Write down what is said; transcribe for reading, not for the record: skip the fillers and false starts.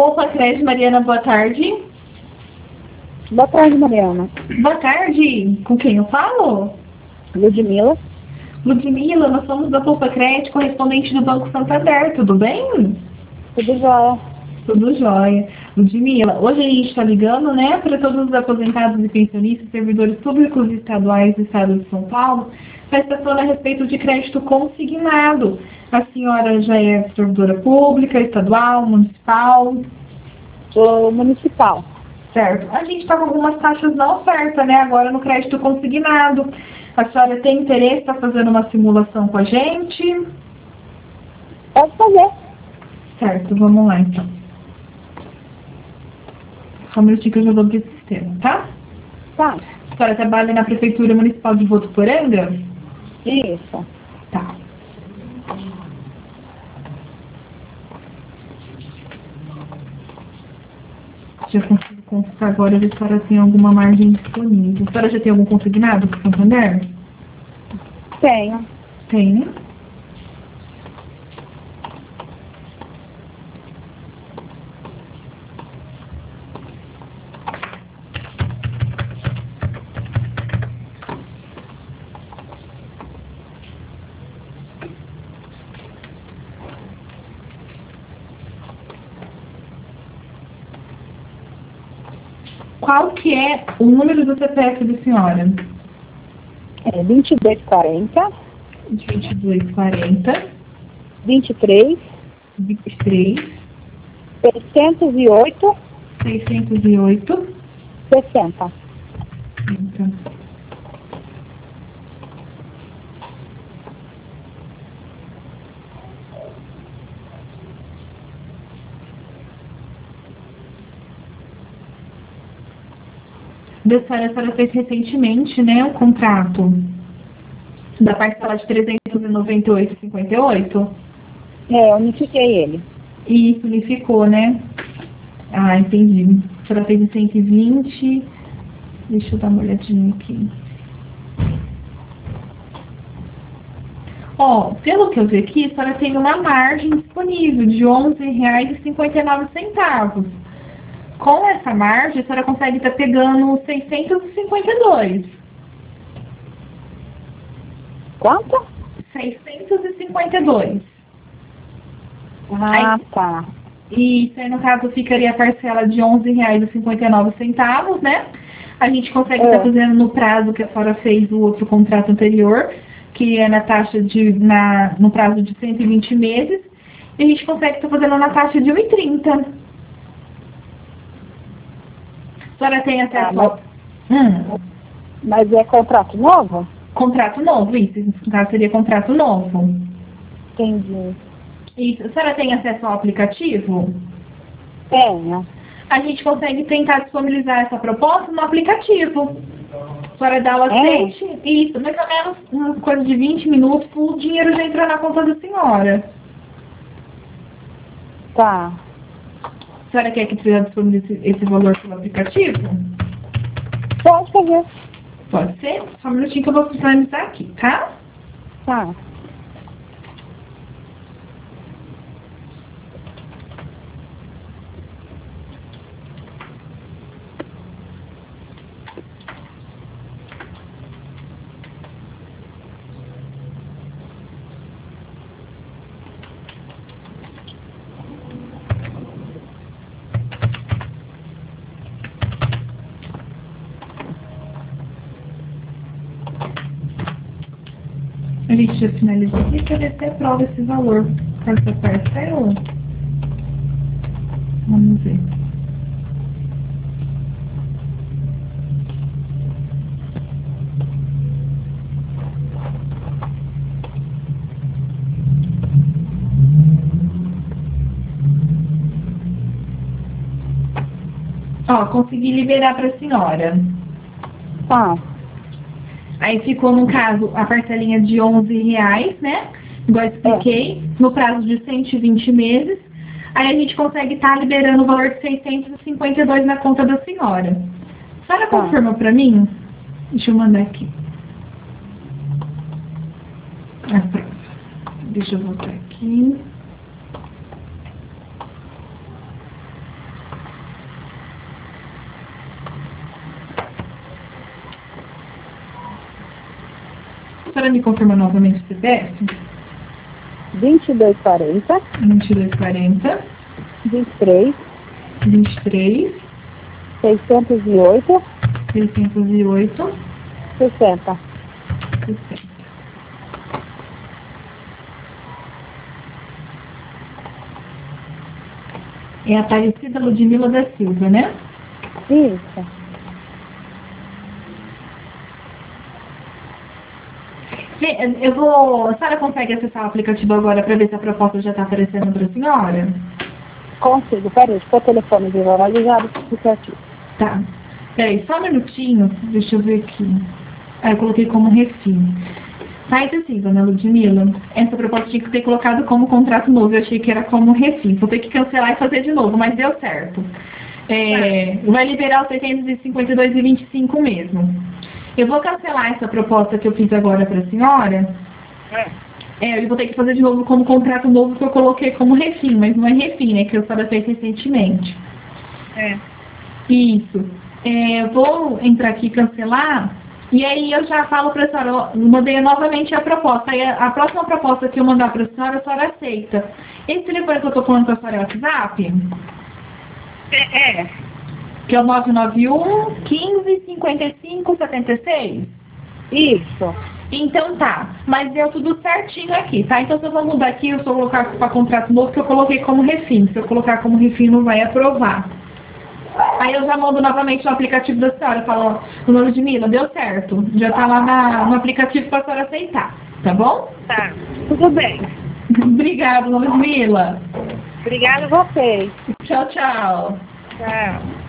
Poupa Crédito, Mariana, boa tarde. Boa tarde, Mariana. Boa tarde. Com quem eu falo? Ludmila. Ludmila, nós somos da Poupa Crédito, correspondente do Banco Santander, tudo bem? Tudo jóia. Tudo jóia. Ludmila, hoje a gente está ligando, né, para todos os aposentados e pensionistas, servidores públicos e estaduais do estado de São Paulo, para estação a respeito de crédito consignado. A senhora já é servidora pública, estadual, municipal? Sou municipal. Certo. A gente está com algumas taxas na oferta, né, agora no crédito consignado. A senhora tem interesse em estar fazendo uma simulação com a gente? Pode fazer. Certo, vamos lá então. Só um minutinho que eu já vou abrir o sistema, tá? Tá. A senhora trabalha na Prefeitura Municipal de Votuporanga? Isso. Tá. Já consigo consultar agora ver se a senhora tem alguma margem disponível. A senhora já tem algum consignado com o Santander? Tenho. Tem, né? Qual que é o número do CPF da senhora? É 2240, 2240, 23, 23, 608, 608, 60. 30. A senhora fez recentemente, né, o contrato da parcela de 398,58? É, unifiquei ele. E isso unificou, né? Ah, entendi. A senhora fez em 120. Deixa eu dar uma olhadinha aqui. Ó, pelo que eu vi aqui, a senhora tem uma margem disponível de R$ 11,59. Com essa margem, a senhora consegue estar pegando 652. Quanto? 652. Ah, Aí, tá. e isso aí, no caso, ficaria a parcela de R$ 11,59, né? A gente consegue estar fazendo no prazo que a senhora fez o outro contrato anterior, que é na taxa no prazo de 120 meses, e a gente consegue estar fazendo na taxa de 1,30. A senhora tem acesso Mas é contrato novo? Contrato novo, isso. No caso, seria contrato novo. Entendi. Isso. A senhora tem acesso ao aplicativo? Tenho. A gente consegue tentar disponibilizar essa proposta no aplicativo. A senhora dá o aceite, isso, mais ou menos uma coisa de 20 minutos, o dinheiro já entra na conta da senhora. Tá. A senhora quer que disponibilize esse valor pelo aplicativo? Pode fazer. Pode ser? Só um minutinho que eu vou finalizar aqui, tá? Tá. A gente já finalizou aqui para ver se aprova esse valor para essa parcela. Vamos ver. Ó, consegui liberar para a senhora. Tá. Aí ficou, no caso, a parcelinha de R$ 11,00, né? Igual eu expliquei, no prazo de 120 meses. Aí a gente consegue estar liberando o valor de 652 na conta da senhora. A senhora confirma para mim? Deixa eu mandar aqui. Deixa eu voltar aqui. A senhora me confirma novamente o CPF? 2240 2240 23 23 608 608 60. 60. É a Aparecida Ludmila da Silva, né? Isso. A senhora consegue acessar o aplicativo agora para ver se a proposta já está aparecendo para a senhora? Consigo. Peraí, deixa eu pôr o telefone de horário e já abro o aplicativo. Tá. Peraí, só um minutinho. Deixa eu ver aqui. Eu coloquei como refim. Faz assim, dona Ludmila. Essa proposta tinha que ter colocado como contrato novo. Eu achei que era como refim. Vou ter que cancelar e fazer de novo, mas deu certo. Vai liberar os 652,25 mesmo. Eu vou cancelar essa proposta que eu fiz agora para a senhora. Eu vou ter que fazer de novo como contrato novo que eu coloquei como refim, mas não é refim, né? Que a senhora fez recentemente. Isso. Eu vou entrar aqui e cancelar. E aí eu já falo para a senhora, eu mandei novamente a proposta. Aí a próxima proposta que eu mandar para a senhora aceita. Esse telefone que eu estou falando com a senhora é o WhatsApp? Que é o 991 15 55 76? Isso. Então tá, mas deu tudo certinho aqui, tá? Então se eu vou mudar aqui, eu só colocar para contrato novo que eu coloquei como refim. Se eu colocar como refim, não vai aprovar. Aí eu já mando novamente no aplicativo da senhora, eu falo, o nome de Mila, deu certo. Já tá lá no aplicativo para a senhora aceitar, tá bom? Tá. Tudo bem. Obrigada, Ludmila. Obrigada a vocês. Tchau, tchau. Tchau.